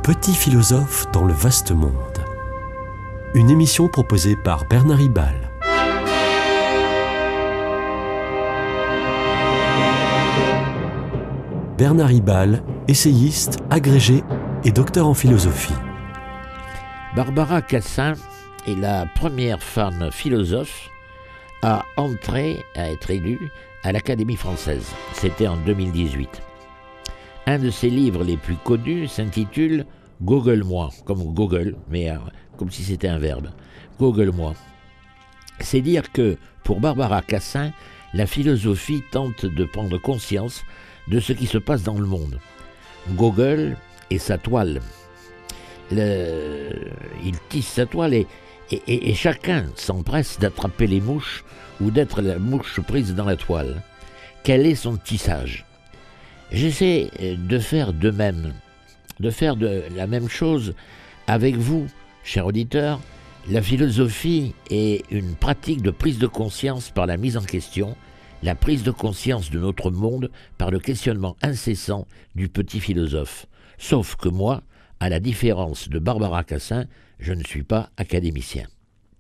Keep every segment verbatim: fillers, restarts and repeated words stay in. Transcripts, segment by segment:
Petit philosophe dans le vaste monde. Une émission proposée par Bernard Hibal. Bernard Hibal, essayiste, agrégé et docteur en philosophie. Barbara Cassin est la première femme philosophe à entrer, à être élue à l'Académie française. C'était en deux mille dix-huit. Un de ses livres les plus connus s'intitule « Google-moi », comme Google, mais euh, comme si c'était un verbe. « Google-moi ». C'est dire que, pour Barbara Cassin, la philosophie tente de prendre conscience de ce qui se passe dans le monde. Google est sa toile. Le... Il tisse sa toile et, et, et, et chacun s'empresse d'attraper les mouches ou d'être la mouche prise dans la toile. Quel est son tissage ? J'essaie de faire de même, de faire de la même chose avec vous, chers auditeurs. La philosophie est une pratique de prise de conscience par la mise en question, la prise de conscience de notre monde par le questionnement incessant du petit philosophe. Sauf que moi, à la différence de Barbara Cassin, je ne suis pas académicien.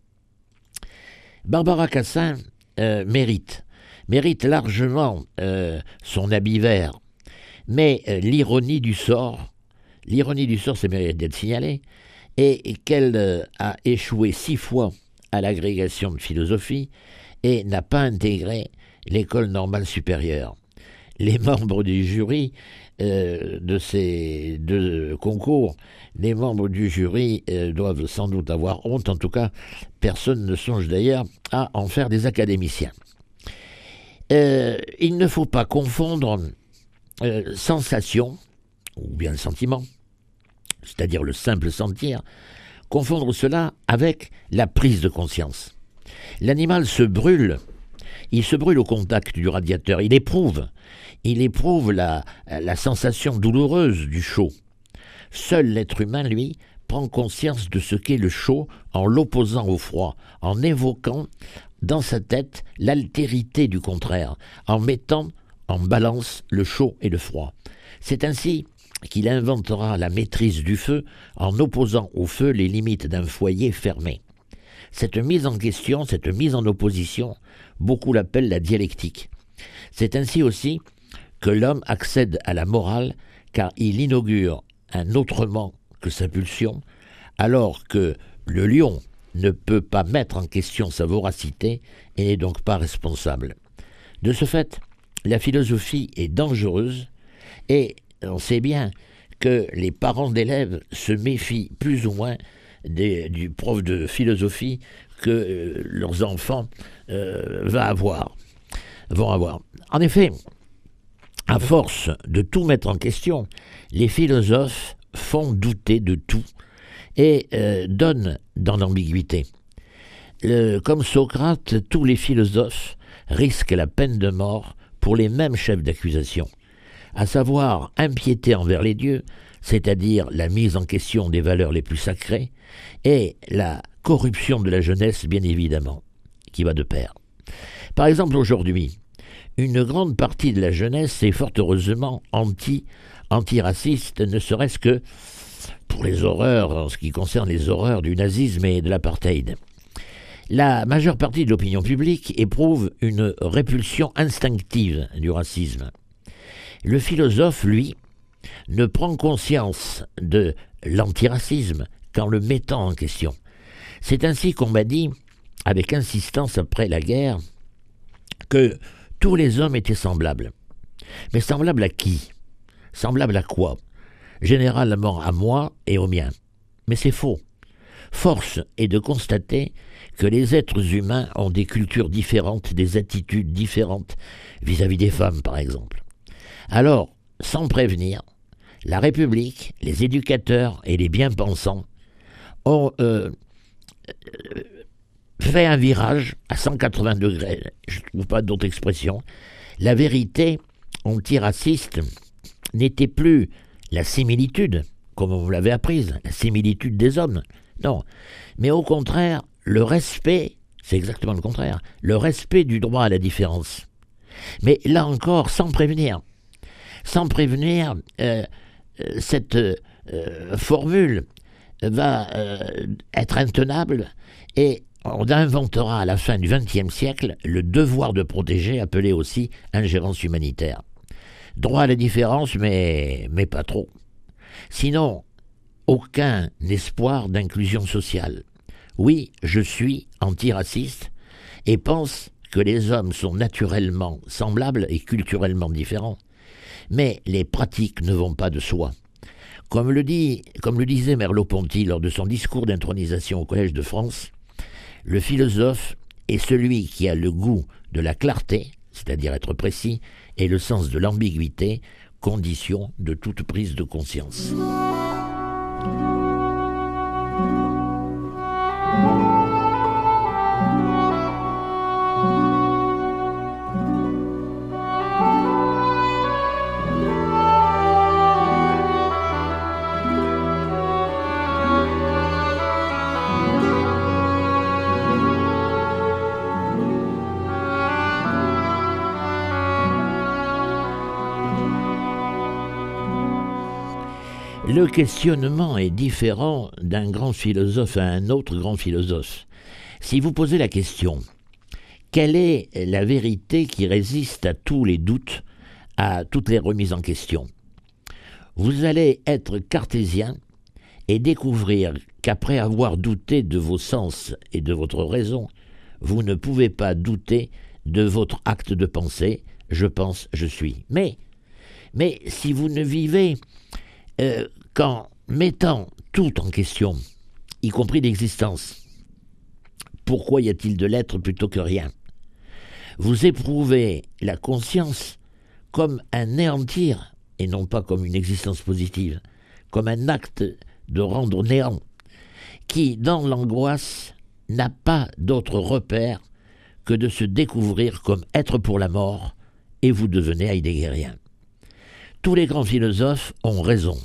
Barbara Cassin euh, mérite, mérite largement euh, son habit vert. Mais euh, l'ironie du sort, l'ironie du sort, c'est mérite d'être signalé, est qu'elle euh, a échoué six fois à l'agrégation de philosophie et n'a pas intégré l'école normale supérieure. Les membres du jury euh, de ces deux concours, les membres du jury euh, doivent sans doute avoir honte. En tout cas, personne ne songe d'ailleurs à en faire des académiciens. Euh, il ne faut pas confondre Euh, sensation, ou bien sentiment, c'est-à-dire le simple sentir, confondre cela avec la prise de conscience. L'animal se brûle, il se brûle au contact du radiateur, il éprouve, il éprouve la, la sensation douloureuse du chaud. Seul l'être humain, lui, prend conscience de ce qu'est le chaud en l'opposant au froid, en évoquant dans sa tête l'altérité du contraire, en mettant en balance le chaud et le froid. C'est ainsi qu'il inventera la maîtrise du feu en opposant au feu les limites d'un foyer fermé. Cette mise en question, cette mise en opposition, beaucoup l'appellent la dialectique. C'est ainsi aussi que l'homme accède à la morale car il inaugure un autrement que sa pulsion, alors que le lion ne peut pas mettre en question sa voracité et n'est donc pas responsable. De ce fait, la philosophie est dangereuse et on sait bien que les parents d'élèves se méfient plus ou moins des, du prof de philosophie que euh, leurs enfants euh, va avoir, vont avoir. En effet, à force de tout mettre en question, les philosophes font douter de tout et euh, donnent dans l'ambiguïté. Le, comme Socrate, tous les philosophes risquent la peine de mort pour les mêmes chefs d'accusation, à savoir impiété envers les dieux, c'est-à-dire la mise en question des valeurs les plus sacrées, et la corruption de la jeunesse, bien évidemment, qui va de pair. Par exemple, aujourd'hui, une grande partie de la jeunesse est fort heureusement anti, anti-raciste, ne serait-ce que pour les horreurs, en ce qui concerne les horreurs du nazisme et de l'apartheid. La majeure partie de l'opinion publique éprouve une répulsion instinctive du racisme. Le philosophe, lui, ne prend conscience de l'antiracisme qu'en le mettant en question. C'est ainsi qu'on m'a dit, avec insistance après la guerre, que tous les hommes étaient semblables. Mais semblables à qui ? Semblables à quoi ? Généralement à moi et aux miens. Mais c'est faux. Force est de constater que les êtres humains ont des cultures différentes, des attitudes différentes vis-à-vis des femmes, par exemple. Alors, sans prévenir, la République, les éducateurs et les bien-pensants ont euh, fait un virage à cent quatre-vingts degrés, je ne trouve pas d'autre expression. La vérité antiraciste n'était plus la similitude, comme on vous l'avait apprise, la similitude des hommes, non, mais au contraire, le respect, c'est exactement le contraire, le respect du droit à la différence. Mais là encore, sans prévenir. Sans prévenir, euh, cette euh, formule va euh, être intenable et on inventera à la fin du vingtième siècle le devoir de protéger, appelé aussi ingérence humanitaire. Droit à la différence, mais, mais pas trop. Sinon, aucun espoir d'inclusion sociale. Oui, je suis antiraciste et pense que les hommes sont naturellement semblables et culturellement différents. Mais les pratiques ne vont pas de soi. Comme le, dit, comme le disait Merleau-Ponty lors de son discours d'intronisation au Collège de France, le philosophe est celui qui a le goût de la clarté, c'est-à-dire être précis, et le sens de l'ambiguïté, condition de toute prise de conscience. Le questionnement est différent d'un grand philosophe à un autre grand philosophe. Si vous posez la question, quelle est la vérité qui résiste à tous les doutes, à toutes les remises en question? Vous allez être cartésien et découvrir qu'après avoir douté de vos sens et de votre raison, vous ne pouvez pas douter de votre acte de pensée, je pense, je suis. Mais, mais si vous ne vivez euh, qu'en mettant tout en question, y compris l'existence, pourquoi y a-t-il de l'être plutôt que rien? Vous éprouvez la conscience comme un néantir, et non pas comme une existence positive, comme un acte de rendre néant, qui, dans l'angoisse, n'a pas d'autre repère que de se découvrir comme être pour la mort, et vous devenez heideggerien. Tous les grands philosophes ont raison.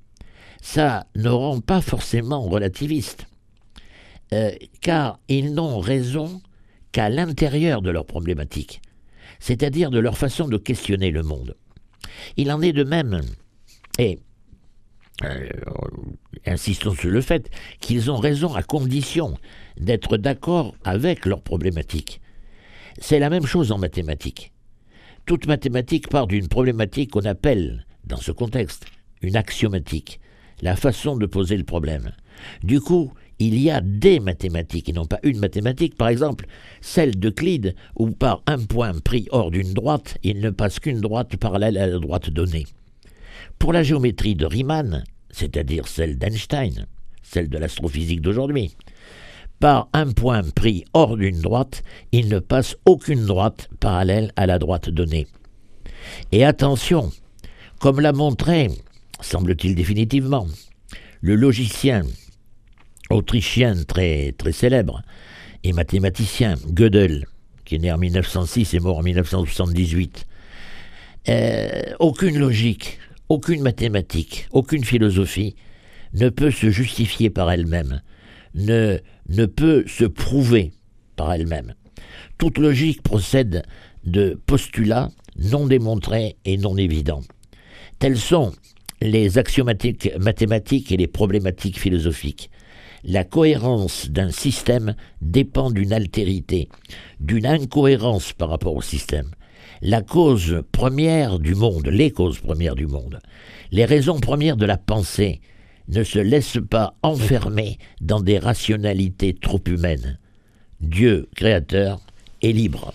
Ça ne rend pas forcément relativiste, euh, car ils n'ont raison qu'à l'intérieur de leur problématique, c'est-à-dire de leur façon de questionner le monde. Il en est de même, et euh, insistons sur le fait qu'ils ont raison à condition d'être d'accord avec leur problématique. C'est la même chose en mathématiques. Toute mathématique part d'une problématique qu'on appelle, dans ce contexte, une axiomatique, la façon de poser le problème. Du coup, il y a des mathématiques et non pas une mathématique, par exemple celle d'Euclide, où par un point pris hors d'une droite, il ne passe qu'une droite parallèle à la droite donnée. Pour la géométrie de Riemann, c'est-à-dire celle d'Einstein, celle de l'astrophysique d'aujourd'hui, par un point pris hors d'une droite, il ne passe aucune droite parallèle à la droite donnée. Et attention, comme l'a montré, semble-t-il définitivement, le logicien autrichien très, très célèbre et mathématicien Gödel, qui est né en mille neuf cent six et mort en mille neuf cent soixante-dix-huit, euh, aucune logique, aucune mathématique, aucune philosophie ne peut se justifier par elle-même, ne, ne peut se prouver par elle-même. Toute logique procède de postulats non démontrés et non évidents. Tels sont les axiomatiques mathématiques et les problématiques philosophiques. La cohérence d'un système dépend d'une altérité, d'une incohérence par rapport au système. La cause première du monde, les causes premières du monde, les raisons premières de la pensée ne se laissent pas enfermer dans des rationalités trop humaines. Dieu, créateur, est libre.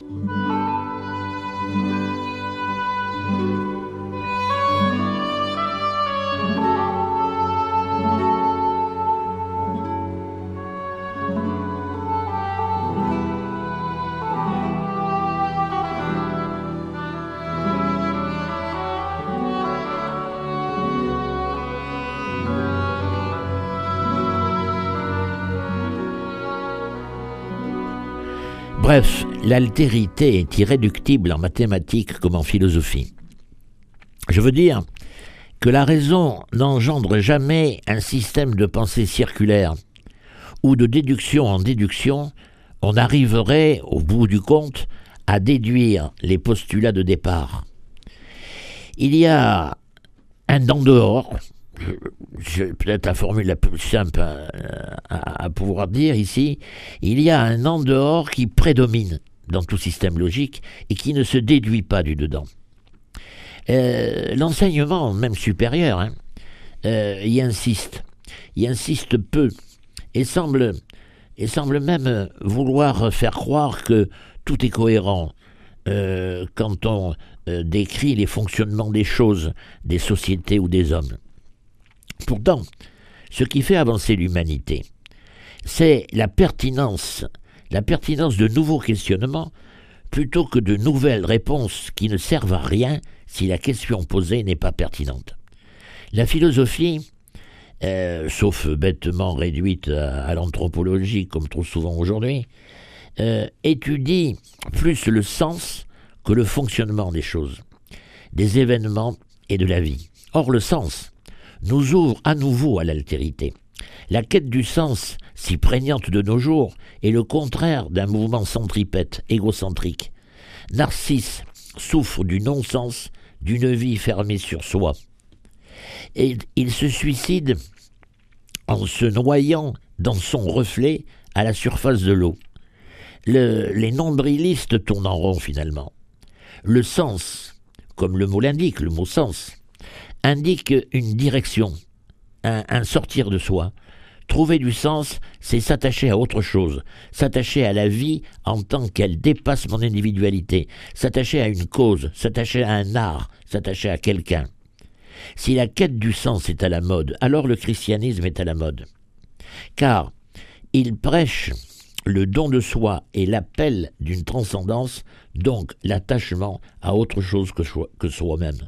Bref, l'altérité est irréductible en mathématiques comme en philosophie. Je veux dire que la raison n'engendre jamais un système de pensée circulaire, où de déduction en déduction, on arriverait, au bout du compte, à déduire les postulats de départ. Il y a un en dehors, peut-être la formule la plus simple à, à, à pouvoir dire ici, il y a un en dehors qui prédomine dans tout système logique et qui ne se déduit pas du dedans. Euh, l'enseignement, même supérieur, hein, euh, y insiste, y insiste peu et semble, et semble même vouloir faire croire que tout est cohérent euh, quand on euh, décrit les fonctionnements des choses, des sociétés ou des hommes. Pourtant, ce qui fait avancer l'humanité, c'est la pertinence, la pertinence de nouveaux questionnements plutôt que de nouvelles réponses qui ne servent à rien si la question posée n'est pas pertinente. La philosophie, euh, sauf bêtement réduite à, à l'anthropologie comme trop souvent aujourd'hui, euh, étudie plus le sens que le fonctionnement des choses, des événements et de la vie. Or, le sens nous ouvre à nouveau à l'altérité. La quête du sens, si prégnante de nos jours, est le contraire d'un mouvement centripète, égocentrique. Narcisse souffre du non-sens, d'une vie fermée sur soi. Et il se suicide en se noyant dans son reflet à la surface de l'eau. Le, les nombrilistes tournent en rond finalement. Le sens, comme le mot l'indique, le mot sens, indique une direction, un, un sortir de soi. Trouver du sens, c'est s'attacher à autre chose, s'attacher à la vie en tant qu'elle dépasse mon individualité, s'attacher à une cause, s'attacher à un art, s'attacher à quelqu'un. Si la quête du sens est à la mode, alors le christianisme est à la mode. Car il prêche le don de soi et l'appel d'une transcendance, donc l'attachement à autre chose que, soi, que soi-même.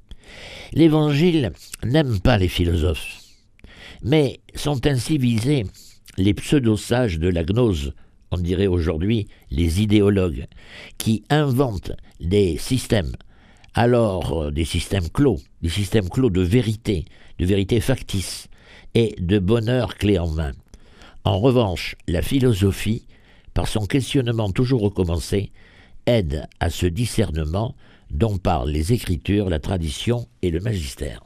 L'Évangile n'aime pas les philosophes, mais sont ainsi visés les pseudo-sages de la gnose, on dirait aujourd'hui les idéologues, qui inventent des systèmes, alors des systèmes clos, des systèmes clos de vérité, de vérité factice et de bonheur clé en main. En revanche, la philosophie, par son questionnement toujours recommencé, aide à ce discernement dont parlent les Écritures, la tradition et le magistère.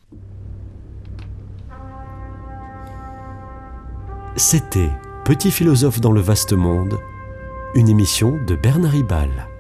C'était Petit philosophe dans le vaste monde, une émission de Bernard Ribal.